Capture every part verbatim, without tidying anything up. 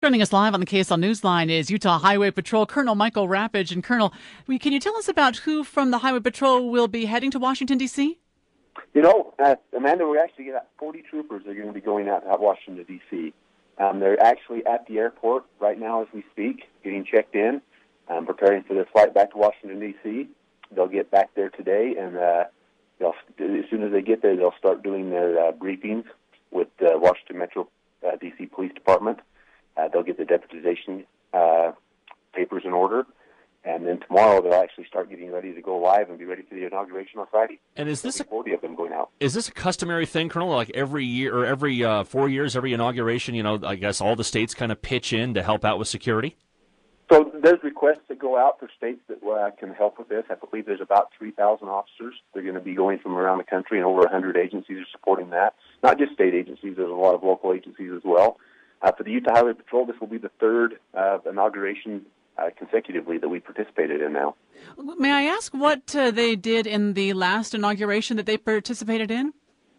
Joining us live on the K S L Newsline is Utah Highway Patrol Colonel Michael Rappage. And Colonel, can you tell us about who from the Highway Patrol will be heading to Washington, D C? You know, uh, Amanda, we actually got forty troopers that are going to be going out to Washington, D C. Um, they're actually at the airport right now as we speak, getting checked in, um, preparing for their flight back to Washington, D C. They'll get back there today, and uh, they'll, as soon as they get there, they'll start doing their uh, briefings with the Washington Metro uh, D C Police Department. Uh, they'll get the deputization uh, papers in order, and then tomorrow they'll actually start getting ready to go live and be ready for the inauguration on Friday. And is this a, forty of them going out? Is this a customary thing, Colonel? Like every year or every uh, four years, every inauguration, you know, I guess all the states kind of pitch in to help out with security? So there's requests that go out for states that uh, can help with this. I believe there's about three thousand officers. They're going to be going from around the country, and over one hundred agencies are supporting that. Not just state agencies, there's a lot of local agencies as well. Uh, for the Utah Highway Patrol, this will be the third uh, inauguration uh, consecutively that we participated in now. May I ask what uh, they did in the last inauguration that they participated in?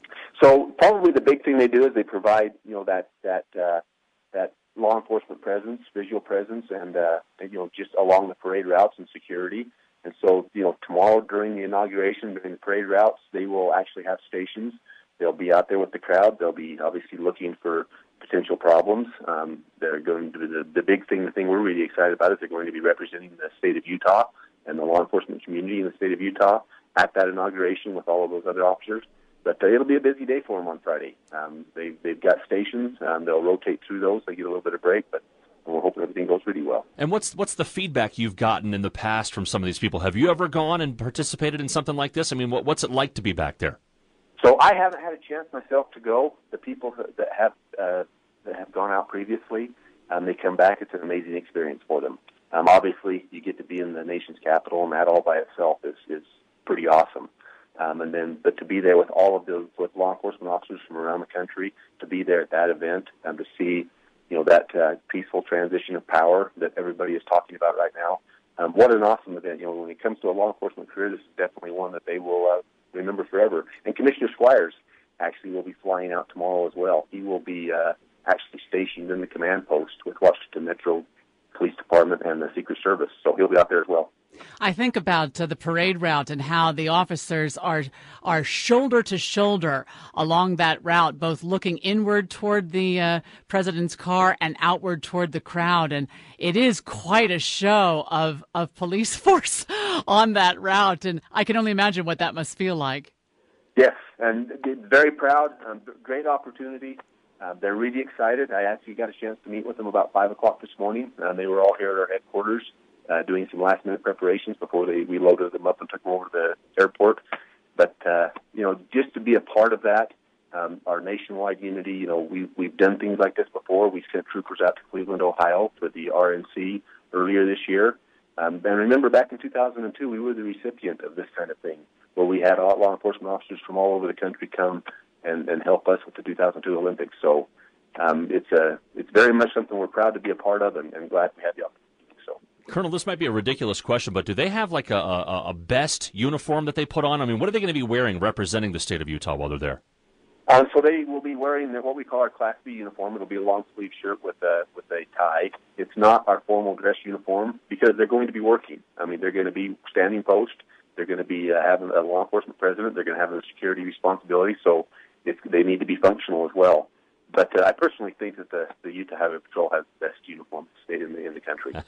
So probably the big thing they do is they provide, you know, that that uh, that law enforcement presence, visual presence, and uh, you know, just along the parade routes and security. And so, you know, tomorrow during the inauguration, during the parade routes, they will actually have stations. They'll be out there with the crowd. They'll be obviously looking for potential problems. Um, they're going to be the, the big thing, the thing we're really excited about is they're going to be representing the state of Utah and the law enforcement community in the state of Utah at that inauguration with all of those other officers. But uh, it'll be a busy day for them on Friday. Um, they, they've got stations. Um, they'll rotate through those. They get a little bit of break, but we're hoping everything goes really well. And what's what's the feedback you've gotten in the past from some of these people? Have you ever gone and participated in something like this? I mean, what, what's it like to be back there? So I haven't had a chance myself to go. The people that have uh, that have gone out previously, um, they come back. It's an amazing experience for them. Um, obviously, you get to be in the nation's capital, and that all by itself is is pretty awesome. Um, and then, but to be there with all of the with law enforcement officers from around the country, to be there at that event, and to see, you know, that uh, peaceful transition of power that everybody is talking about right now. Um, what an awesome event! You know, when it comes to a law enforcement career, this is definitely one that they will uh, remember forever. And Commissioner Squires actually will be flying out tomorrow as well. He will be uh, actually stationed in the command post with Washington Metro Police Department and the Secret Service, so he'll be out there as well. I think about uh, the parade route and how the officers are are shoulder to shoulder along that route, both looking inward toward the uh, president's car and outward toward the crowd. And it is quite a show of, of police force on that route. And I can only imagine what that must feel like. Yes, and very proud. Um, great opportunity. Uh, they're really excited. I actually got a chance to meet with them about five o'clock this morning. Uh, they were all here at our headquarters uh, doing some last-minute preparations before they we loaded them up and took them over to the airport. But, uh, you know, just to be a part of that, um, our nationwide unity, you know, we, we've done things like this before. We sent troopers out to Cleveland, Ohio for the R N C earlier this year. Um, and remember, back in two thousand two, we were the recipient of this kind of thing, where we had all law enforcement officers from all over the country come and, and help us with the two thousand two Olympics. So um, it's a it's very much something we're proud to be a part of, and, and glad we had the opportunity. So, Colonel, this might be a ridiculous question, but do they have like a, a, a best uniform that they put on? I mean, what are they going to be wearing representing the state of Utah while they're there? Um, so they will be wearing what we call our Class B uniform. It'll be a long sleeve shirt with a with a tie. It's not our formal dress uniform because they're going to be working. I mean, they're going to be standing post. They're going to be uh, having a law enforcement president. They're going to have a security responsibility. So it's, they need to be functional as well. But uh, I personally think that the, the Utah Highway Patrol has the best uniform state in the in the country.